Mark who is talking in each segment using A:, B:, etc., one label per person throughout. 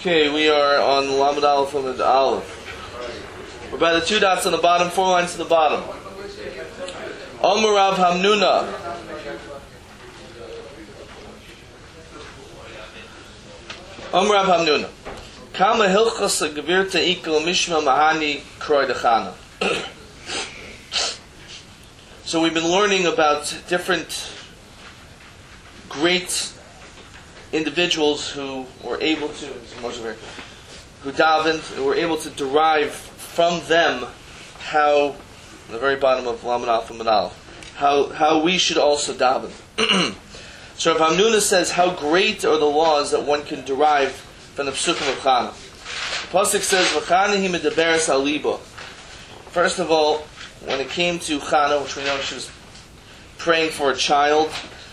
A: Okay, we are on Lamed Aleph and Aleph. We're by the two dots on the bottom, 4 lines to the bottom. Amar Rav Hamnuna. Amar Rav Hamnuna. Kama hilchas gevirta ikel mishma mahani kroy dechana. So we've been learning about different great individuals who were able to, who davened, who were able to derive from them how, at the very bottom of Lamed Aleph and Aleph, how we should also daven. So Rav Hamnuna says, how great are the laws that one can derive from the Psukim of Chana. The Pasuk says, V'chana hi medaberes al libo. First of all, when it came to Chana, which we know she was praying for a child,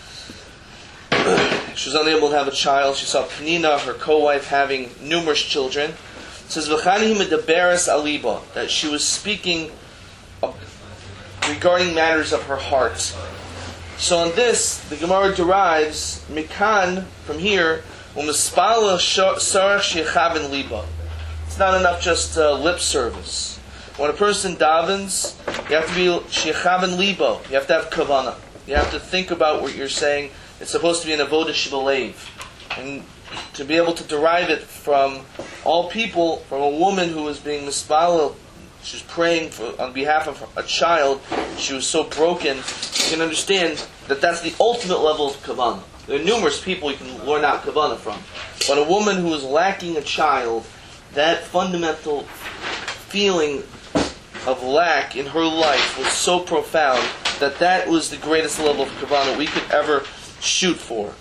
A: she was unable to have a child. She saw Penina, her co-wife, having numerous children. It says, V'chani medaberes al libo, that she was speaking regarding matters of her heart. So on this, the Gemara derives Mikan, from here, U'mispala sarach shechaven libo. It's not enough just lip service. When a person davens, you have to be shechaven libo. You have to have kavanah. You have to think about what you're saying. It's supposed to be an avodah shebalev, and to be able to derive it from all people, from a woman who was being mispalel, she was praying on behalf of a child. She was so broken. You can understand that that's the ultimate level of kavanah. There are numerous people you can learn out kavanah from, but a woman who is lacking a child, that fundamental feeling of lack in her life was so profound that was the greatest level of kavanah we could ever shoot for.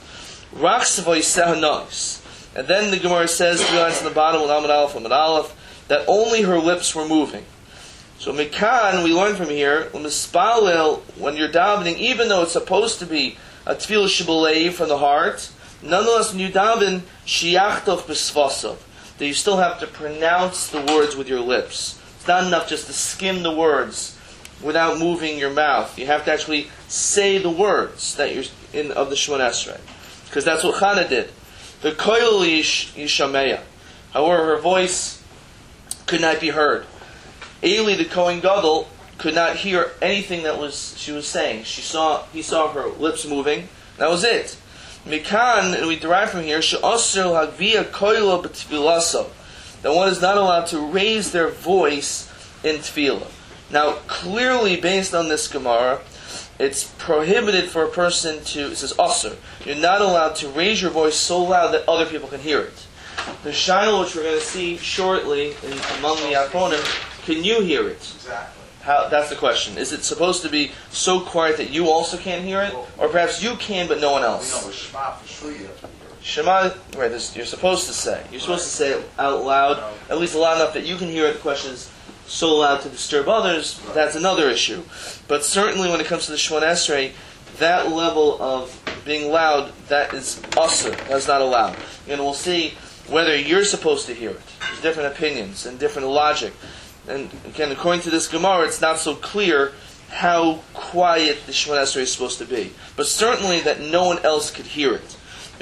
A: And then the Gemara says, 3 lines in the bottom, Lamed Aleph and Aleph, that only her lips were moving. So Mikan, we learn from here, when you're davening, even though it's supposed to be a tefillah shebalev from the heart, nonetheless when you daven, shiachtoch b'svasav, that you still have to pronounce the words with your lips. It's not enough just to skim the words without moving your mouth. You have to actually say the words that you're in of the Shemona Esrei, because that's what Chana did. The koil yishameya. However, her voice could not be heard. Eli, the Kohen Gadol, could not hear anything she was saying. He saw her lips moving. That was it. Mikan, and we derive from here, she'asr hagvia koilo b'tfilaso, that one is not allowed to raise their voice in tefillah. Now, clearly, based on this Gemara, it's prohibited for a person to, it says asr, you're not allowed to raise your voice so loud that other people can hear it. The shaila, which we're going to see shortly among the Achronim, can you hear it?
B: Exactly.
A: That's the question. Is it supposed to be so quiet that you also can't hear it? Or perhaps you can, but no one else?
B: We know, Shema for sure you have to hear it.
A: Shema, right, you're supposed to say. You're supposed to say it out loud, at least loud enough that you can hear it. The question is, so loud to disturb others, that's another issue. But certainly when it comes to the Shemona Esrei, that level of being loud, that is asur, that's not allowed. And we'll see whether you're supposed to hear it. There's different opinions and different logic. And again, according to this Gemara, it's not so clear how quiet the Shemona Esrei is supposed to be. But certainly that no one else could hear it.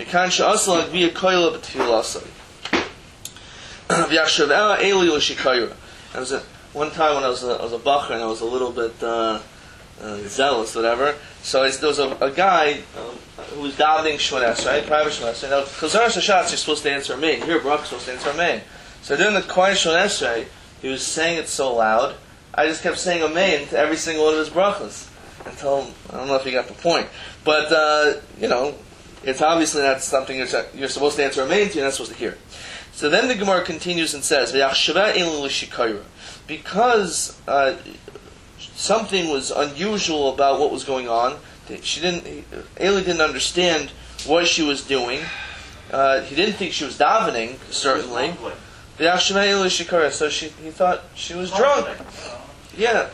A: One time when I was a bacher and I was a little bit zealous, whatever. So there was a guy who was davening Shemona Esrei, private Shemona Esrei. Now, Chazar Shashatz, you're supposed to answer Amen. Here, Baruch, you're supposed to answer Amen. So during the quiet Shemona Esrei, he was saying it so loud, I just kept saying Amen to every single one of his brachas until, I don't know if he got the point. But, it's obviously not something you're supposed to answer Amen to, you're not supposed to hear. So then the Gemara continues and says, because something was unusual about what was going on, Eli didn't understand what she was doing. He didn't think she was davening, certainly. So he thought she was drunk. Yeah.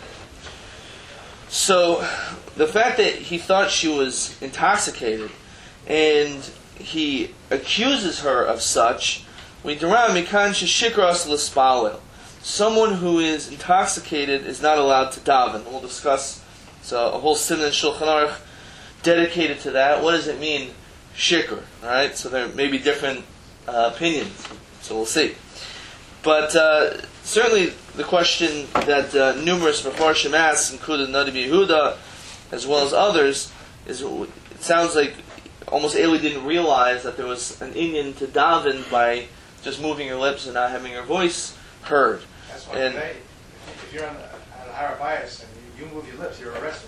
A: So the fact that he thought she was intoxicated and he accuses her of such, we derive mikan sheshikras l'spalel. Someone who is intoxicated is not allowed to daven. We'll discuss a whole Siman Shulchan Aruch dedicated to that. What does it mean, shikr? All right. So there may be different opinions. So we'll see. But certainly the question that numerous Mefarshim asked, including Nadi Yehuda, as well as others, is it sounds like almost Eli didn't realize that there was an inyan to daven by just moving your lips and not having your voice heard.
B: That's why today, if you're on the Har Bias and you move your lips, you're arrested.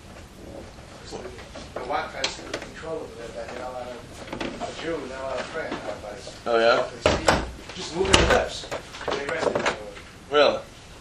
B: So the WAC has control over that. You're not allowed a Jew, you're not allowed to pray on Har Bias.
A: Oh yeah?
B: Just moving your lips. You're arrested.
A: Really?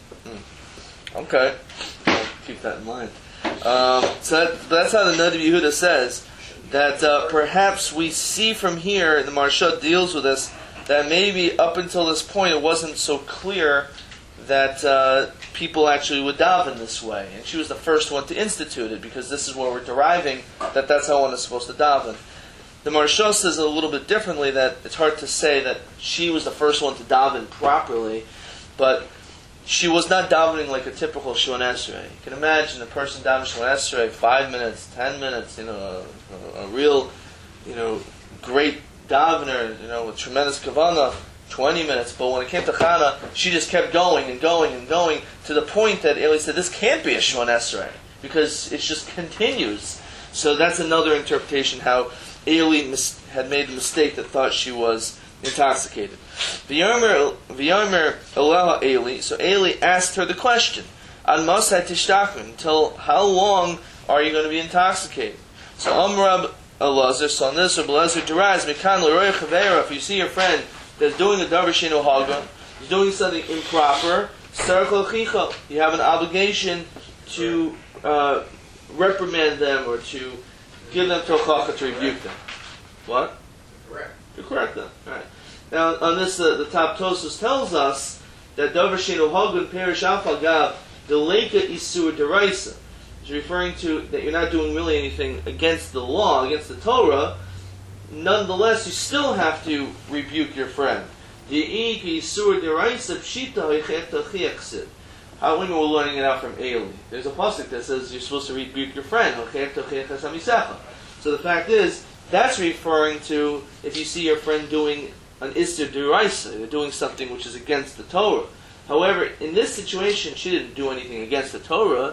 A: Okay. I'll keep that in mind. So that's how the Nadi Yehuda says that perhaps we see from here, and the Maharsha deals with this, that maybe up until this point it wasn't so clear that people actually would daven this way. And she was the first one to institute it, because this is where we're deriving that that's how one is supposed to daven. The Maharsha says it a little bit differently, that it's hard to say that she was the first one to daven properly, but she was not davening like a typical Shemona Esrei. You can imagine a person davening Shemona Esrei 5 minutes, 10 minutes, a real, great davener, with tremendous kavanah, 20 minutes. But when it came to Chana, she just kept going and going and going to the point that Eli said, this can't be a Shemona Esrei, because it just continues. So that's another interpretation how Eli had made the mistake that thought she was intoxicated. V'yomer Elaha Eli. So Eli asked her the question, An Masai Tishtachmin, until how long are you going to be intoxicated? So Amrab Elazar, so on this, Rabbi Elazar derives, Mikan Leroy Chavera, if you see your friend that's doing a Davar Sheinu Hagan, he's doing something improper, you have an obligation to reprimand them or to give them tochacha, to rebuke them. What?
B: Correct.
A: To correct them. All right. Now, on this, the top Tosfos tells us that Davar Sheinu Hagan Perish Afal Gav the Leika Isur Deraisa is referring to that you're not doing really anything against the law, against the Torah. Nonetheless, you still have to rebuke your friend. However, we're learning it out from Eli. There's a pasuk that says you're supposed to rebuke your friend. So the fact is, that's referring to if you see your friend doing an Isser Deraisa, they're doing something which is against the Torah. However, in this situation, she didn't do anything against the Torah.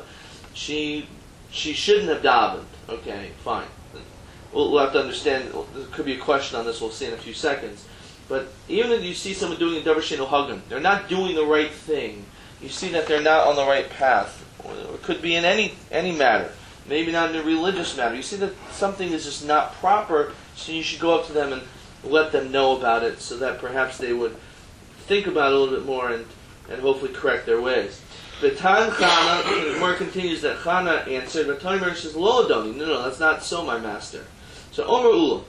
A: She shouldn't have davened. Okay, fine. We'll have to understand. There could be a question on this. We'll see in a few seconds. But even if you see someone doing a Davar Sheinu Hagan, they're not doing the right thing. You see that they're not on the right path. Or it could be in any matter. Maybe not in a religious matter. You see that something is just not proper, so you should go up to them and let them know about it, so that perhaps they would think about it a little bit more and hopefully correct their ways. The Tan Chana, the Gemara continues that Chana answered, but Tomer says, Lo Adoni, no, that's not so, my master. So Omer Ula.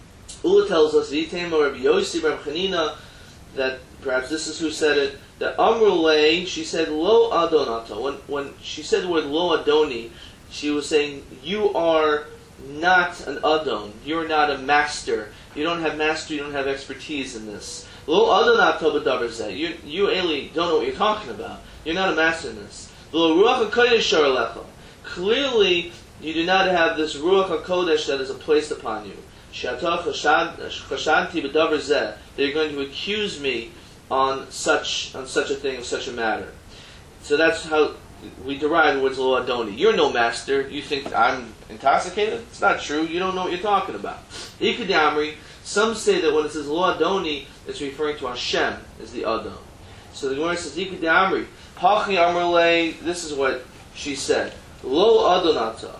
A: Ula tells us, V'yitem Rabbi Yossi Rabbi Chanina, that perhaps this is who said it, that Amrulay, she said, Lo Adonato. When she said the word Lo Adoni, she was saying, you are not an Adon, you're not a master, you don't have mastery, you don't have expertise in this. Lo Adonato b'davar zeh. You, Eli, don't know what you're talking about. You're not a master in this. Lo Ruach HaKodesh shar alecha. Clearly, you do not have this Ruach HaKodesh that is placed upon you. She'atah chashanti b'davar zeh. That you're going to accuse me on such a thing, of such a matter. So that's how we derive the words Lo Adoni. You're no master. You think I'm intoxicated? It's not true. You don't know what you're talking about. Ikadamri. Some say that when it says Lo Adoni, it's referring to Hashem as the Adon. So the Gemara says Ikadamri. Hachi Amrulay. This is what she said. Lo Adonata.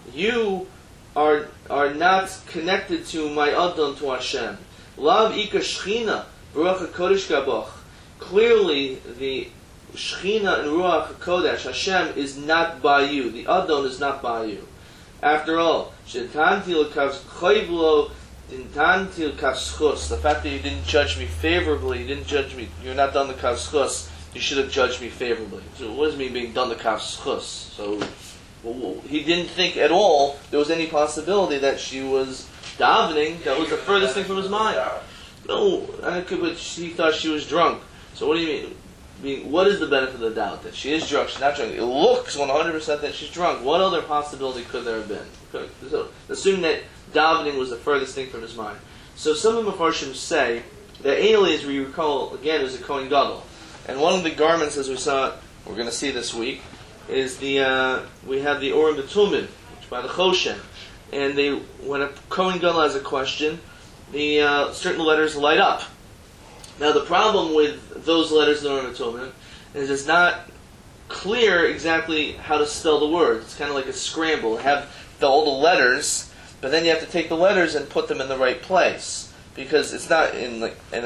A: You are not connected to my Adon, to Hashem. Lav Ika Shechina Baruch HaKodesh Gabach. Clearly, the Shechina and Ruach HaKodesh, Hashem, is not by you. The Adon is not by you. After all, the fact that you didn't judge me favorably, you're not done the kavschus, you should have judged me favorably. So what does it mean being done the kavschus? So he didn't think at all there was any possibility that she was davening. That was the furthest thing from his mind. No, but he thought she was drunk. So what do you mean? What is the benefit of the doubt? That she is drunk, she's not drunk. It looks 100% that she's drunk. What other possibility could there have been? So, assuming that davening was the furthest thing from his mind. So some of the Mefarshim say that Eli, as we recall, again, is a Kohen Gadol. And one of the garments, as we saw, we're going to see this week, is we have the Urim B'Tumim, which by the Choshen. And when a Kohen Gadol has a question, the certain letters light up. Now the problem with those letters in the Urim B'Tumim is it's not clear exactly how to spell the words. It's kind of like a scramble. You have all the letters, but then you have to take the letters and put them in the right place, because it's not in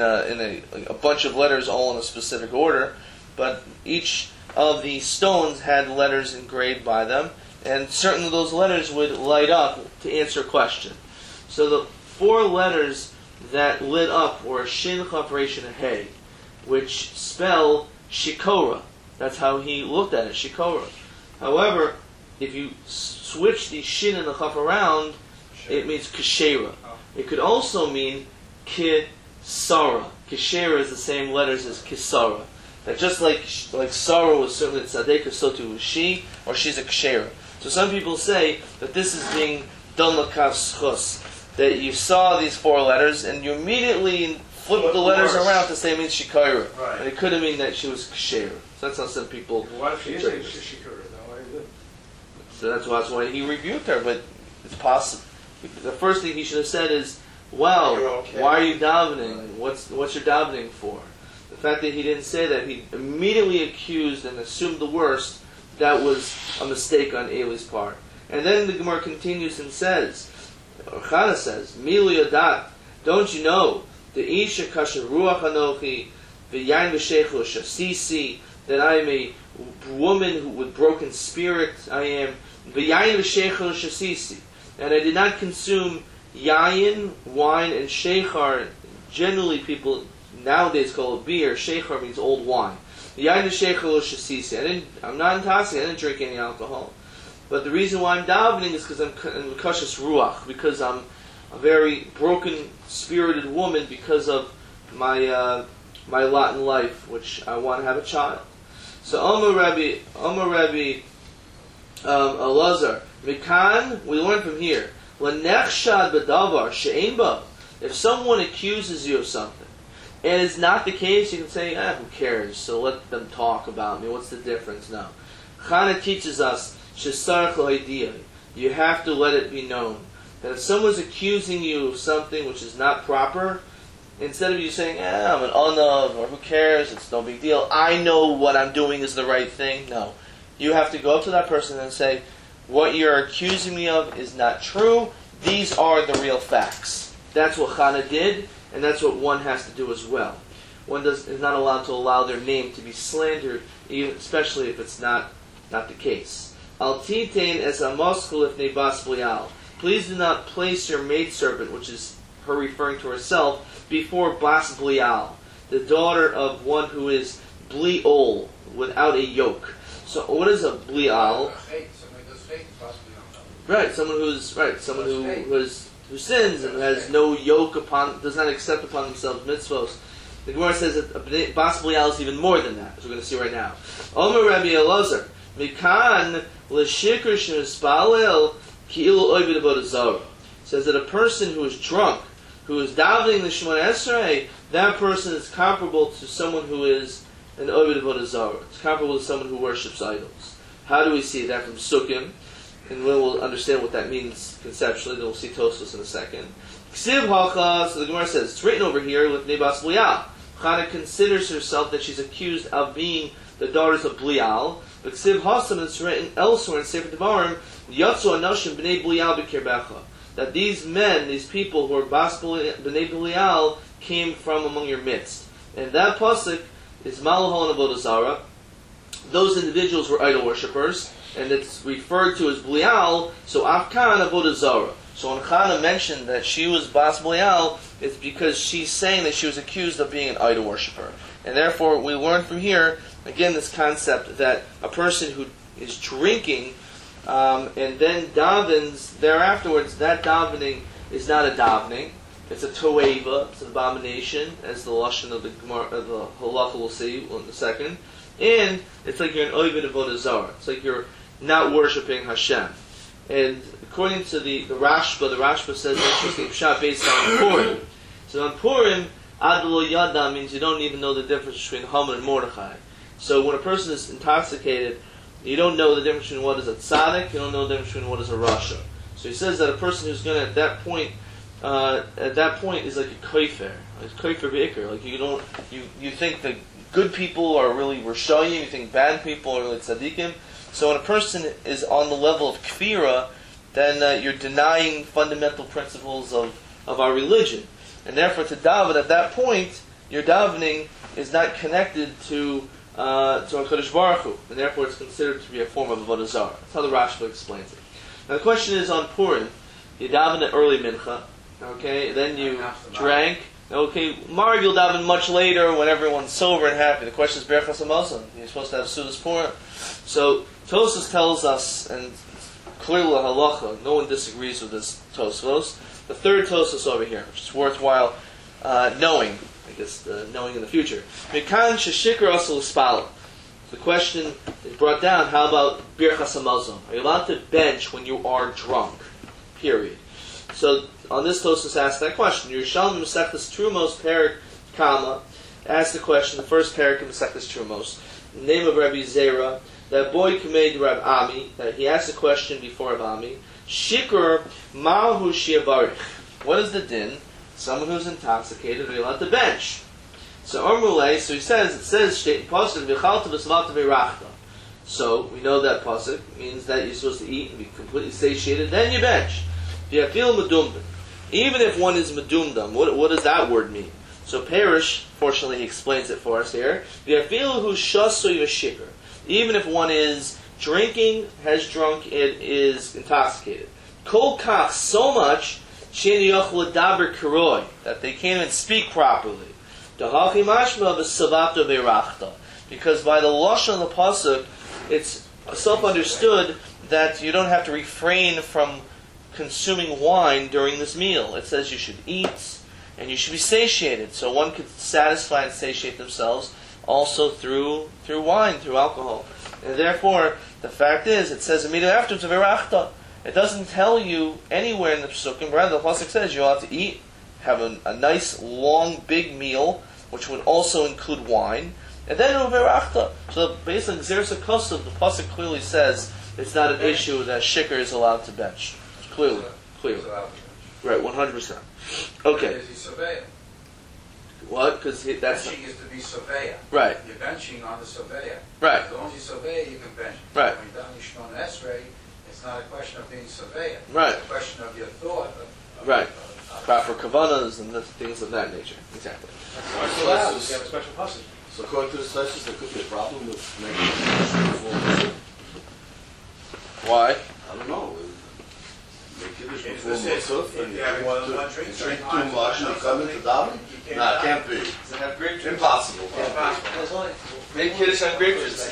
A: a bunch of letters all in a specific order, but each of the stones had letters engraved by them, and certain of those letters would light up to answer a question. So the 4 letters that lit up were Shin, Chaf, Resh, and Hey, which spell Shikora. That's how he looked at it, Shikora. However, if you switch the Shin and the Chaf around, it means Keshera. It could also mean Kisara. Keshera is the same letters as Kisara. That just like Sarah was certainly a tzaddik, so too was she, or she's a Keshera. So some people say that this is being done l'kav schus, that you saw these 4 letters and you immediately flipped the letters around to say it means Shikara.
B: Right.
A: And it could have mean that she was Keshera. So that's how some people...
B: What if she is a Shikura, though?
A: So that's why he rebuked her, but it's possible. The first thing he should have said is, "Well,
B: Okay.
A: why are you davening? What's your davening for?" The fact that he didn't say that, he immediately accused and assumed the worst. That was a mistake on Eli's part. And then the Gemara continues and says, Chana says, "Milu yadat, don't you know, the Isha kasher ruach anochi, v'yain v'sheichu shasisi, that I am a woman with broken spirit, I am, v'yain v'sheichu shasisi, and I did not consume yayin, wine, and sheichar." Generally people nowadays call it beer. Sheichar means old wine. Yayin v'sheichu shasisi. I'm not intoxicated, I didn't drink any alcohol. But the reason why I'm davening is because I'm in kashas ruach, because I'm a very broken spirited woman because of my lot in life, which I want to have a child. So Omer Rabbi Elazar, Mikan, we learn from here, L'nechshad b'davar she'ein ba. If someone accuses you of something, and it's not the case, you can say, who cares? So let them talk about me. What's the difference now? Chana teaches us, shesarach lo'idiyah, you have to let it be known that if someone's accusing you of something which is not proper, instead of you saying, I'm an onav, or who cares, it's no big deal, I know what I'm doing is the right thing. No. You have to go up to that person and say, what you're accusing me of is not true. These are the real facts. That's what Chana did, and that's what one has to do as well. One is not allowed to allow their name to be slandered, even, especially if it's not the case. Al titain es amoskul ifnei bas blial. Please do not place your maidservant, which is her referring to herself, before Bas Blial, the daughter of one who is Bliol, without a yoke. So what is a Blial? Right, someone who sins and has no yoke does not accept upon themselves mitzvos. The Gemara says that Bas Blial is even more than that, as we're going to see right now. Omer Rabbi Elazar, Mikan l'shikr shemispalel ki'ilu oived avodah zarah. Says that a person who is drunk, who is davening the Shemona Esrei, that person is comparable to someone who is an oived avodah zarah. It's comparable to someone who worships idols. How do we see that from Sukkim? And we'll understand what that means conceptually. Then we'll see Tosfos in a second. Ksiv hacha, so the Gemara says, it's written over here with Nebas Blial. Chana considers herself that she's accused of being the daughters of Blial. But Ksiv Hasam, it's written elsewhere in Sefer Devarim, Yatsu Anoshim B'nei Blial B'kirbecha. That these men, these people who are Bas B'nei Blial, came from among your midst. And that pasuk is Malahol and Avodah Zarah. Those individuals were idol worshippers, and it's referred to as Blial, so Afkan Avodah Zarah. So when Chana mentioned that she was Bas Blial, it's because she's saying that she was accused of being an idol worshipper. And therefore, we learn from here, again, this concept that a person who is drinking and then davens thereafterwards, that davening is not a davening. It's a toeva, it's an abomination, as the lashon of the halacha we'll see in a second. And it's like you're an oived avodah zarah. It's like you're not worshiping Hashem. And according to the Rashba says an interesting pshat based on Purim. So on Purim, Ad lo yada means you don't even know the difference between Haman and Mordechai. So when a person is intoxicated, you don't know the difference between what is a tzaddik, you don't know the difference between what is a rasha. So he says that a person who's going to at that point is like a koifer, like koifer b'ikr. Like you think that good people are really rishayim, you think bad people are really tzaddikim. So when a person is on the level of kfira, then you're denying fundamental principles of our religion. And therefore to daven at that point, your davening is not connected to HaKadosh Baruch Hu, and therefore it's considered to be a form of avodah zarah. That's how the Rashba explains it. Now the question is on Purim, you daven at early mincha, okay, then you drank, okay, Mariv you'll daven much later when everyone's sober and happy. The question is Berachas HaMazon, you're supposed to have Sudas Purim. So Tosfos tells us, and clearly halacha, no one disagrees with this Tosfos. The third Tosfos over here, which is worthwhile knowing, I guess knowing in the future. Mekan sheshikar asel ispala. The question is brought down, how about Birchas HaMazon? Are you allowed to bench when you are drunk? Period. So on this Tosfos asks that question. Yerushalmi Masechtas Trumos Perik Kama asks the question, the first Perik in Masechtas Trumos, the name of Rabbi Zera, that boy made Rab Ami, that he asked a question before Rab Ami, Shikr Mahu Shiavarich. What is the din? Someone who's intoxicated, are you allowed to bench? So Amrulay, so it says Shteit Pasuk V'chalta V'svalta V'rachta. So we know that pasuk means that you're supposed to eat and be completely satiated, then you bench. V'yafil medumdum. Even if one is medumdum, what does that word mean? So Perish, fortunately, he explains it for us here. V'yafil hu shasu yashikar. Even if one is drinking, has drunk, and is intoxicated. Kol kach, so much, she'en yochel daber karoi, that they can't even speak properly. Dahachi mashma v'savato v'rachta. Because by the lashon of the pasuk, it's self-understood that you don't have to refrain from consuming wine during this meal. It says you should eat and you should be satiated. So one could satisfy and satiate themselves also through wine, through alcohol. And therefore, the fact is, it says immediately afterwards, Verachta. It doesn't tell you anywhere in the Pesukim, rather the pasuk says you'll have to eat, have a nice, long, big meal, which would also include wine, and then it'll Verachta. So based on Xeris HaKosov, the pasuk clearly says it's not an issue that shikar is allowed to bench. Clearly. Right, 100%. Okay.
C: Is he surveyor?
A: What? Because that's...
C: Benching is to be surveyor.
A: Right.
C: You're benching on the surveyor.
A: Right.
C: As long as you surveyor, you can bench.
A: Right.
C: When you're done Yishmon Esrei, it's not a question of being surveyor.
A: Right.
C: It's a question of your thought.
A: Right. Proper kavanas and things of that nature. Exactly.
B: You have a special pasuk.
D: So according to the sources, there could be a problem with making
A: Why?
D: I don't know. Make Kiddush
C: If
D: before
C: this is-
D: Musaf
C: if
D: and
C: you have more than
D: you
C: one drink,
D: drink too
C: sometimes
D: much and you come into daven?
C: You
D: Nah, can't be.
A: Does it have grape juice?
D: Impossible.
A: Make Kiddush on grape juice.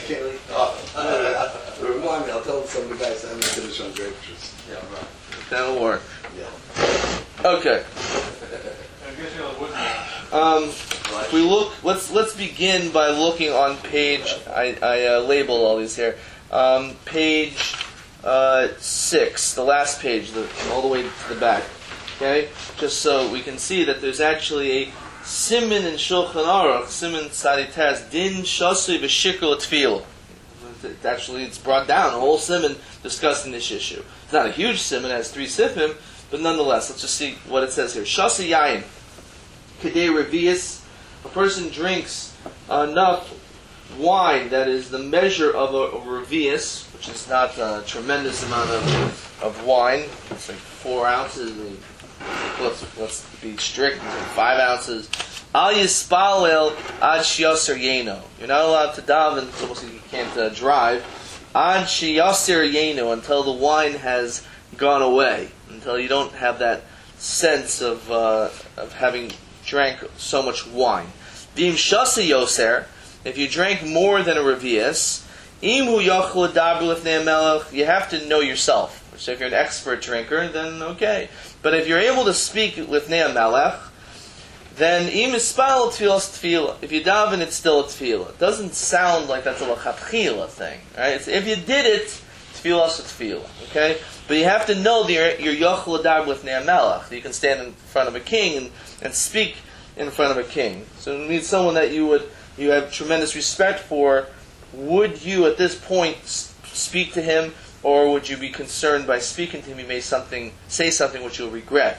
D: Remind me, I'll tell some of the guys to have a Kiddush on grape juice.
A: Yeah, right. That'll work.
D: Yeah.
A: Okay.
B: I guess you'll wouldn't.
A: If we look, let's begin by looking on page. I labeled all these here. Page 6, the last page, all the way to the back. Okay, just so we can see that there's actually a siman in Shulchan Aruch, siman tzaditas din shasui v'shikol tefillah. Actually, it's brought down a whole siman discussing this issue. It's not a huge siman; it has 3 sifim, but nonetheless, let's just see what it says here. Shasi yayin kedei revius. A person drinks enough wine that is the measure of a revius, which is not a tremendous amount of wine. It's like 4 ounces. Let's be strict. It's like 5 ounces. Al yispalel ad shiyaser yeno. You're not allowed to daven. It's almost like you can't drive. Ad shiyaser yeno, until the wine has gone away, until you don't have that sense of having drank so much wine. V'im shasi yoser, if you drank more than a revius, imhu yachol daber lifnei melech, you have to know yourself. So if you're an expert drinker, then okay. But if you're able to speak lifnei melech, then im ispal tefillah tefillah. If you daven, it's still a tefillah. It doesn't sound like that's a lachatchila thing, right? It's, if you did it, tefillah is tefillah, okay? But you have to know that you're yachol daber lifnei melech. You can stand in front of a king and speak in front of a king. So it means someone that you have tremendous respect for. Would you at this point speak to him, or would you be concerned by speaking to him? You may say something which you'll regret.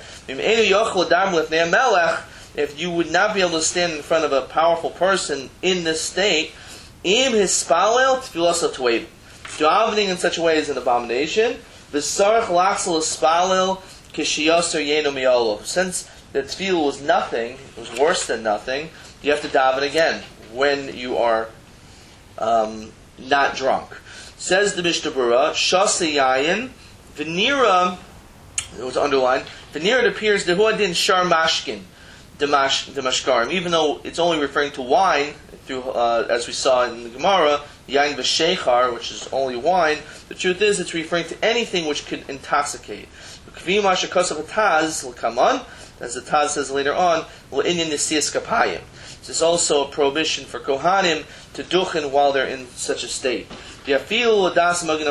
A: If you would not be able to stand in front of a powerful person in this state, davening in such a way is an abomination. Since the tefillah was nothing, it was worse than nothing, you have to daven again when you are not drunk. Says the Mishnah Berurah, Shasa Yayin, Venira, it was underlined, Venira it appears the Huadin Shar Mashkin, Damashkarim, even though it's only referring to wine, through as we saw in the Gemara, Yain V'Sheichar, which is only wine, the truth is it's referring to anything which could intoxicate. As the Taz says later on, this is also a prohibition for Kohanim to duchen while they're in such a state. So the Magen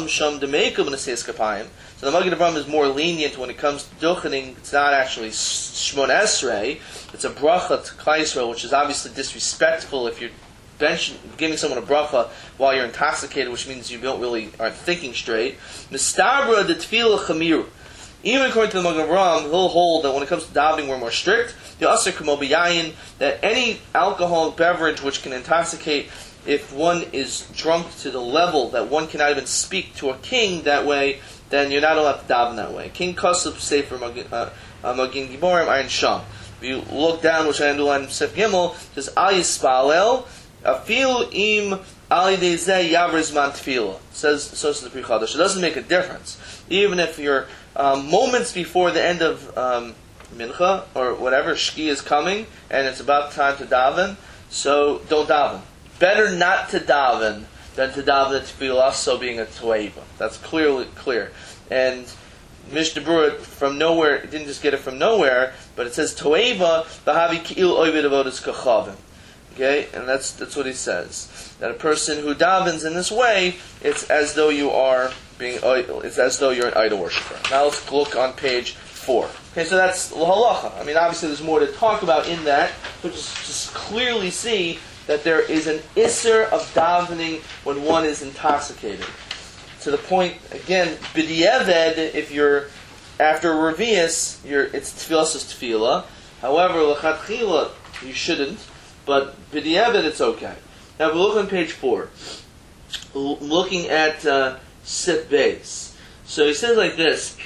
A: Avraham is more lenient when it comes to duchening. It's not actually Shmon Esrei, it's a bracha to Klal Yisrael, which is obviously disrespectful if you're giving someone a bracha while you're intoxicated, which means you aren't thinking straight. Mistabra the tefillah chamiru. Even according to the Magen Avraham, he'll hold that when it comes to davening, we're more strict. The Aser Kamo B'Yayin, that any alcoholic beverage which can intoxicate, if one is drunk to the level that one cannot even speak to a king that way, then you're not allowed to daven that way. King Kosub Sefer Magin Giborim Ayin Sham. If you look down, which I underline in Sef Gimel, it says Al Yispalel Afilu Im Ali Dezeh Yavriz Man Tefillah. Says so the Pri Chadash. It doesn't make a difference, even if you're moments before the end of Mincha or whatever, Shki is coming and it's about time to daven. So don't daven. Better not to daven than to daven the tefillah, so being a toeva. That's clear. And Mishnah Berurah from nowhere, it didn't just get it from nowhere, but it says toeva v'havi ki'il oivid avodas kachavim. Okay, and that's what he says. That a person who davens in this way, it's as though you're an idol worshiper. Now let's look on page 4. Okay, so that's halacha. I mean, obviously there's more to talk about in that, but just clearly see that there is an isser of davening when one is intoxicated. To the point, again, b'di'eved, if you're after Revius, it's tefillah is tefillah. However, l'chatchila, you shouldn't, but b'di'eved, it's okay. Now, we look on page 4, looking at Sif Beis. So he says like this,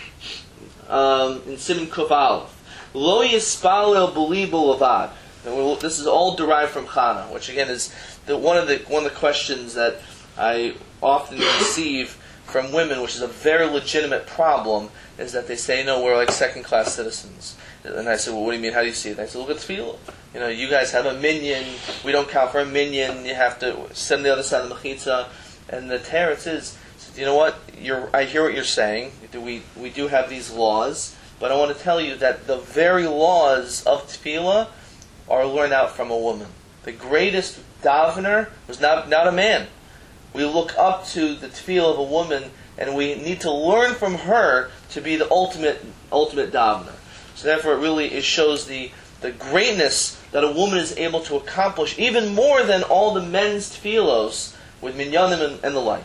A: in Siman Kuf Aleph, Lo yispalel b'libo levad. This is all derived from Chana, which again is one of the questions that I often receive from women, which is a very legitimate problem, is that they say, no, we're like second-class citizens. And I said, well, what do you mean? How do you see it? I said, look at tefillah. You guys have a minyan. We don't count for a minyan. You have to sit on the other side of the mechitza. And the teretz is, you know what? I hear what you're saying. We do have these laws, but I want to tell you that the very laws of tefillah are learned out from a woman. The greatest davener was not a man. We look up to the tefillah of a woman, and we need to learn from her to be the ultimate davener. So therefore, it shows the greatness that a woman is able to accomplish, even more than all the men's tefillos with minyanim and the like.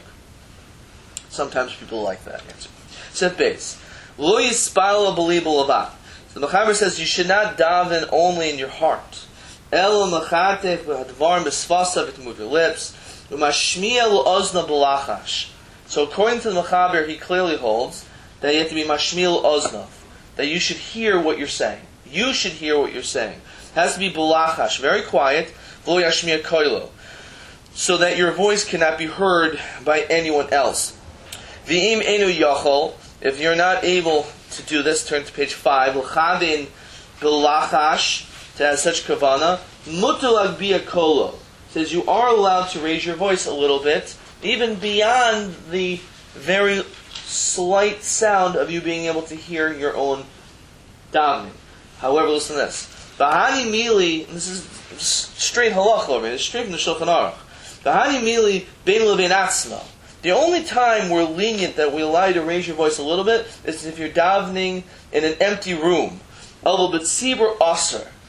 A: Sometimes people like that answer. Sif Beis. Lo yispal b'libo levad. So the Mechaber says you should not daven only in your heart. El machatef v'hadvar misvasav, to move your lips. U'mashmiya l'ozna b'lachash. So according to the Mechaber, he clearly holds that you have to be mashmiya l'ozna, that you should hear what you're saying. You should hear what you're saying. It has to be b'lachash, very quiet, v'lo yashmiya koilo, so that your voice cannot be heard by anyone else. V'im enu yachol, if you're not able to do this, turn to page 5. L'chavin b'lachash, to have such kavana. Mutul agbiya kolo, says you are allowed to raise your voice a little bit, even beyond the very slight sound of you being able to hear your own davening. However, listen to this. Bahani mili, this is straight halacha over here, it's straight from the Shulchan Aruch. Bahani mili bein lebein atzma. The only time we're lenient that we allow you to raise your voice a little bit is if you're davening in an empty room. Although b'tzibur aser,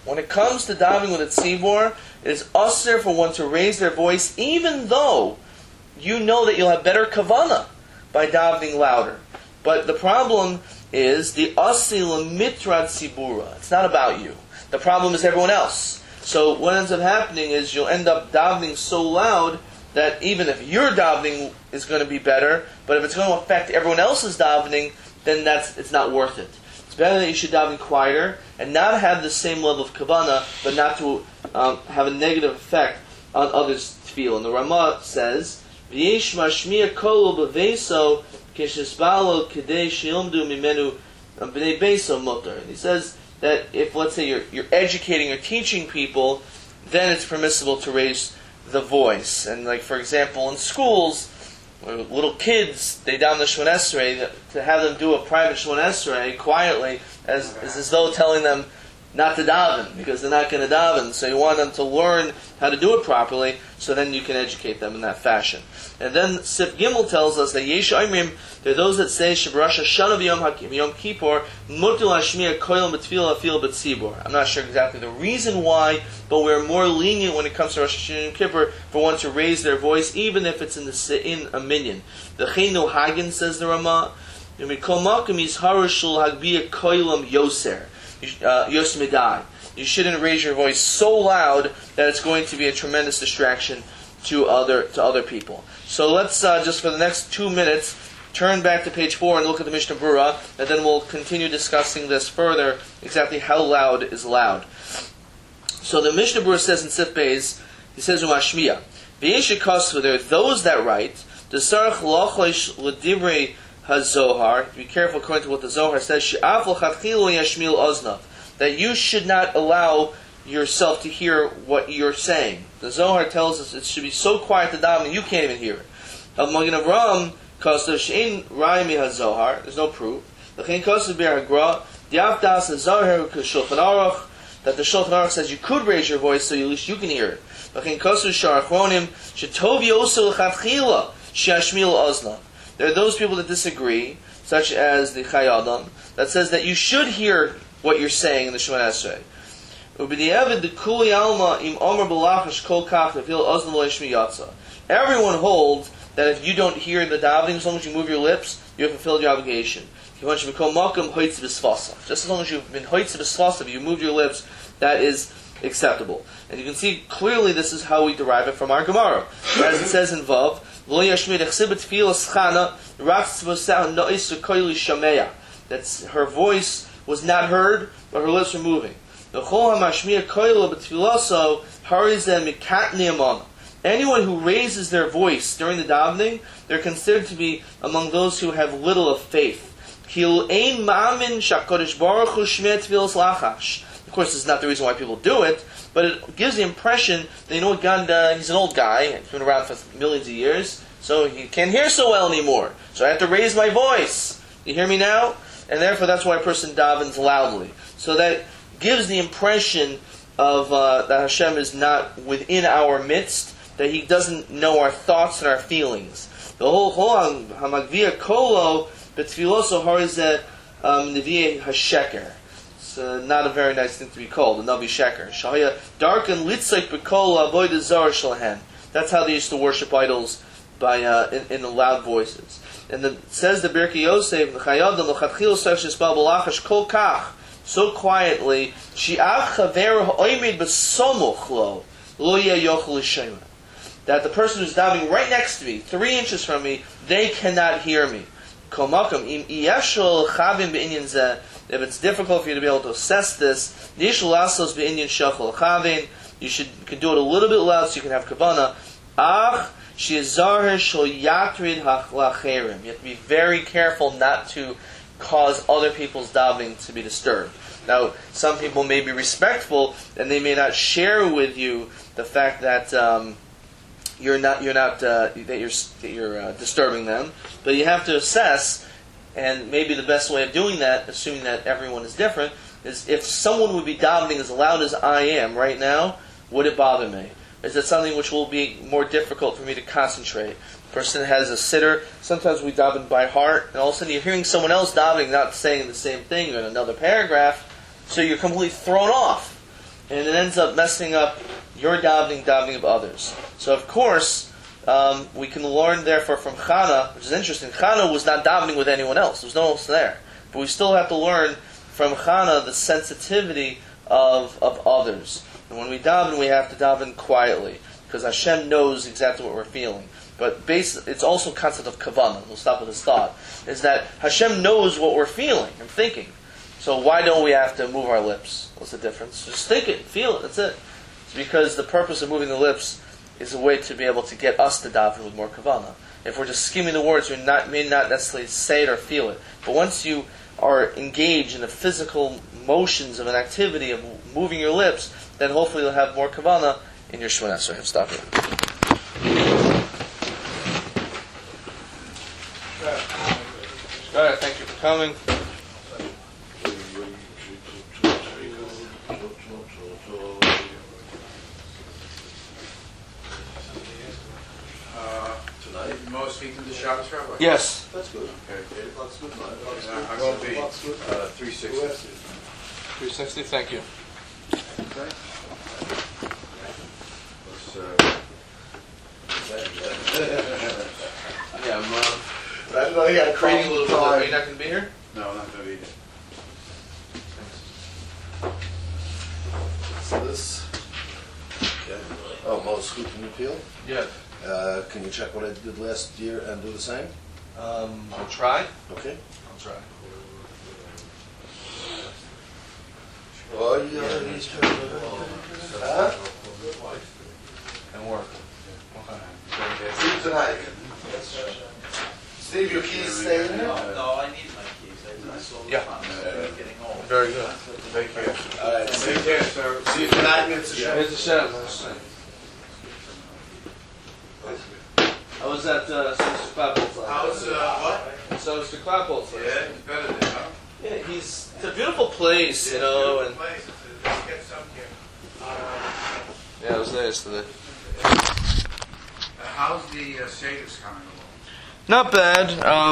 A: when it comes to davening with a tzibor, it is usher for one to raise their voice, even though you know that you'll have better kavanah by davening louder. But the problem is the asi lemitrad tzibura. It's not about you. The problem is everyone else. So what ends up happening is you'll end up davening so loud that even if your davening is going to be better, but if it's going to affect everyone else's davening, then it's not worth it. It's better that you should daven quieter and not have the same level of kavanah, but not to have a negative effect on others' tefillah. And the Ramah says, "V'yesh mashmiya kolo b'veiso k'shesbalo k'dei she'ilmdu mimenu b'nei beiso mutar." And he says that if, let's say, you're educating or teaching people, then it's permissible to raise the voice. And like, for example, in schools, where little kids, they daven the Shemon Esrei, to have them do a private Shemon Esrei quietly is as though telling them not to daven, because they're not going to daven. So you want them to learn how to do it properly, so then you can educate them in that fashion. And then Sif Gimel tells us that Yesh Oimrim, there are those that say Shabarasha Shana Yom Kippur Mutul Hashmiya Koil B'Tfila Afil B'Tzibor. I'm not sure exactly the reason why, but we're more lenient when it comes to Rosh Hashanah Yom Kippur for one to raise their voice, even if it's in a minyan. The Chenu Hagen, says the Ramah, Mikol Malkum Yizharu Shul Hagbiya Koilam Yoser. Yosmidai. You shouldn't raise your voice so loud that it's going to be a tremendous distraction to other people. So let's just for the next 2 minutes turn back to page 4 and look at the Mishnah Berurah, and then we'll continue discussing this further, exactly how loud is loud. So the Mishnah Berurah says in Sif Beis, he says Umashmiya, V'yeshikasvu, there are those that write, Desarach lochosh l'divrei HaZohar, be careful according to what the Zohar says, that you should not allow yourself to hear what you're saying. The Zohar tells us it should be so quiet to daven you can't even hear it. Magen Avraham, there's no proof. That the Shulchan Aruch says you could raise your voice so at least you can hear it. There are those people that disagree, such as the Chai Adam, that says that you should hear what you're saying in the Shemon Esrei. Everyone holds that if you don't hear the davening, as long as you move your lips, you have fulfilled your obligation. Just as long as you've been hoitz b'svasa, you moved your lips, that is acceptable. And you can see clearly this is how we derive it from our Gemara. As it says in Vav, that her voice was not heard, but her lips were moving. Anyone who raises their voice during the davening, they're considered to be among those who have little of faith. Of course, this is not the reason why people do it, but it gives the impression that, you know what, God, he's an old guy, he's been around for millions of years, so he can't hear so well anymore. So I have to raise my voice. You hear me now? And therefore, that's why a person davens loudly. So that gives the impression of that Hashem is not within our midst, that He doesn't know our thoughts and our feelings. The whole Hamagvia Kolo B'Tfiloso Harizeh Nevi'eh HaSheker. It's not a very nice thing to be called, the Navi Sheker. Shahaya Darken Litzik B'Kol Avodah Zar Shalahen. That's how they used to worship idols, by in the loud voices. And then says the Birkei Yosef, the Chayadam L'Chatchil Sefshis Bal B'Lachash Kol Kach, so quietly, Shi'ach Chaver Ha'oimid B'Somuch Lo Lo Yeh Yochel L'Shema, that the person who's davening right next to me, 3 inches from me, they cannot hear me. Kol Makom Im Yeshol Chavim B'Inyan Zeh. If it's difficult for you to be able to assess this, Yeshol Asos B'Inyan Shachol Chavin. You can do it a little bit loud so you can have kavanah. Ach Shizar Shol Yatrid Hachlacherim. You have to be very careful not to cause other people's davening to be disturbed. Now, some people may be respectful and they may not share with you the fact that you're disturbing them, but you have to assess. And maybe the best way of doing that, assuming that everyone is different, is if someone would be davening as loud as I am right now, would it bother me? Is it something which will be more difficult for me to concentrate? A person has a sitter. Sometimes we daven by heart, and all of a sudden you're hearing someone else davening, not saying the same thing in another paragraph, so you're completely thrown off. and it ends up messing up your davening of others. So of course, we can learn therefore from Chana, which is interesting. Chana was not davening with anyone else. There was no one else there. But we still have to learn from Chana the sensitivity of others. And when we daven, we have to daven quietly, because Hashem knows exactly what we're feeling. But it's also a concept of kavanah. We'll stop with this thought. Is that Hashem knows what we're feeling and thinking. So why don't we have to move our lips? What's the difference? Just think it, feel it, that's it. It's because the purpose of moving the lips is a way to be able to get us to daven with more kavanah. If we're just skimming the words, we may not necessarily say it or feel it. But once you are engaged in the physical motions of an activity of moving your lips, then hopefully you'll have more kavanah in your Shemona Esrei. Stop here. All right, thank you for coming.
C: Tonight, most speak to the Shabbos Rabbi?
A: Yes.
D: That's good.
C: Okay.
D: 8 o'clock's good. 9 o'clock's
C: Yeah,
D: good.
C: I'm going to be
D: 7 o'clock's good.
C: 360.
A: 360, thank you.
C: Okay.
A: Yeah,
D: I know you got a
A: creating a little bit. Are you
D: time.
A: not going to be here?
C: No, I'm not going to be there.
D: So this. Okay. Oh, most who can you appeal?
A: Yeah.
D: Can you check what I did last year and do the same?
A: I'll try.
D: Okay.
A: I'll try.
D: Oh, yeah. Huh?
A: And work.
D: Steve tonight. Steve, your keys stay in there?
E: No, I need my keys. I sold
A: Yeah.
E: them. Getting old.
A: Very good.
C: Take care.
D: All right.
C: Take care, sir.
D: See you tonight, Mr.
A: Here's the chef. I was at Mr. Clapbolt's
C: How's, what?
A: So Mr. Clapbolt's.
C: Yeah, it's better than, huh?
A: Yeah, it's a beautiful place, you know, and
C: Place. Let's get some here.
A: yeah, I was there yesterday.
C: How's the Seder's coming along?
A: Not bad.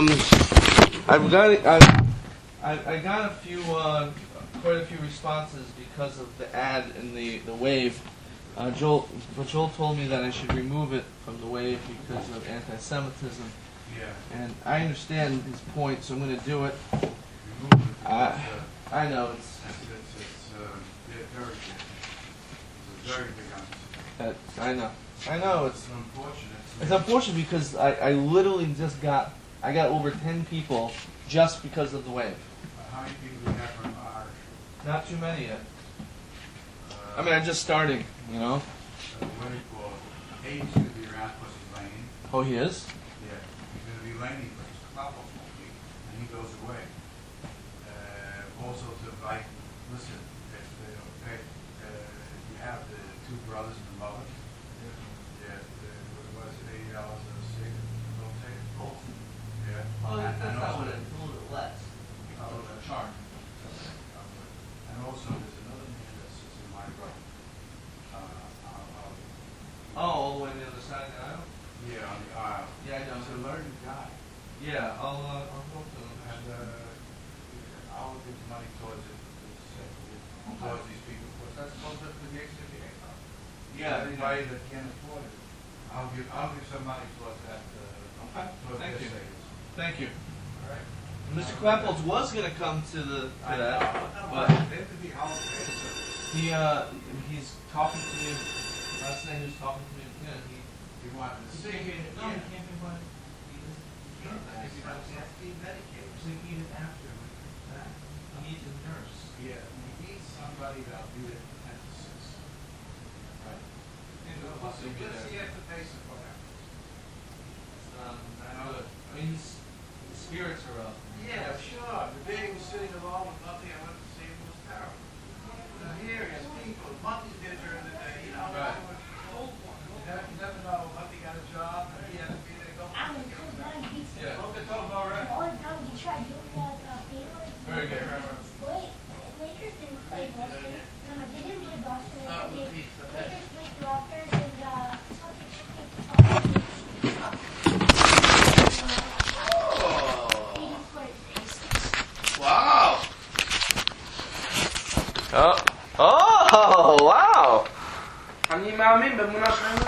A: I got a few, quite a few responses because of the ad in the wave. Joel told me that I should remove it from the wave because of anti-Semitism,
C: Yeah.
A: and I understand his point, so I'm going to do it.
C: Remove it.
A: I know it's
C: Very good. It's a very big answer.
A: I know
C: It's unfortunate.
A: it's unfortunate because I literally just got over 10 people just because of the wave.
C: How many people do you have from Irish?
A: Not too many yet. I mean, I'm just starting, you know.
C: What do you call it? Hayes going to be around because he's Laney.
A: Oh, he is?
C: Yeah, he's going to be Laney because Klappel won't be, and he goes away. Also to invite, listen, if they don't pay, you have the two brothers and the mother. Yeah, what was it, $80 a cig? Don't take it.
A: Oh,
C: Yeah.
A: that's
C: And
A: not
C: also-
A: what it is. It's a little bit less. It's a little bit charm.
C: And also, there's another man that sits in my row.
A: Oh, all the way to the other side of the aisle?
C: Yeah, on the aisle.
A: Yeah, I know.
C: He's a learned guy.
A: Yeah, I'll talk to him.
C: And I'll give money towards it, towards these people, of course, that's supposed to be the XFA.
A: Yeah,
C: Anybody that can't afford it, I'll give some money towards that, towards
A: Thank
C: their
A: you.
C: savings.
A: Thank you.
C: All right?
A: Mr. Clapbolts was going to come to
C: I
A: that,
C: know,
A: but
C: they have to be holidays, so.
A: he's talking to me. Last night he was talking to me. Yeah,
C: You want to see it?
A: No, he can't be one. He has to be medicated. So he needs after that. He needs a nurse.
C: Yeah, we need somebody that'll do it at 10 to 6.
A: Right.
C: Let's see if the pace is what happens.
A: Good. I mean, his spirits are up.
C: Yeah, sure. The day he was sitting alone with nothing, I went to see him, it was terrible. Here, his people, monkeys there during the day, you know.
A: Right.
C: You never know, Monday got a job, and he had to be there, go.
F: Alan, come down, he's
A: Yeah.
C: Okay, tell him all right.
F: all the time he tried doing that favor.
A: Very good.
F: Wait, Lakers didn't play Boston. No, they didn't play Boston. Lakers played Raptors and Celtics played
C: Wow!
A: Oh, wow! Wow.
G: אני מאמין באמונה שלמה.